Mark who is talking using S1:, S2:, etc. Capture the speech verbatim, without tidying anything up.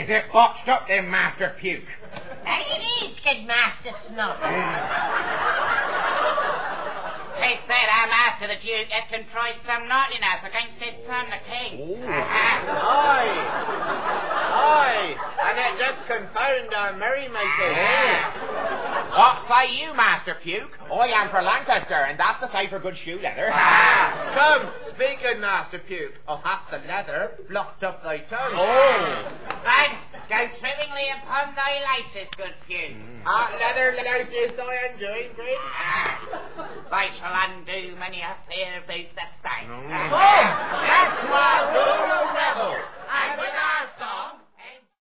S1: Is it botched up then, Master Puke?
S2: Hey, it is, good Master Snot.
S3: They said I'm Master the Duke had contrived some naughtiness against his son the King.
S4: Aye. Aye. And it did confound our merrymaking.
S1: What say you, Master Puke? I am for Lancaster, and that's the say for good shoe leather.
S4: Ah, come, speaking, Master Puke, I'll have the leather blocked up thy tongue.
S1: Oh.
S3: Right, go trimmingly upon thy laces, good Puke.
S4: Ah, leather laces I enjoy, Green.
S3: Ah, I shall undo many a fair boot this time.
S4: Oh, that's why we're a rebel. And when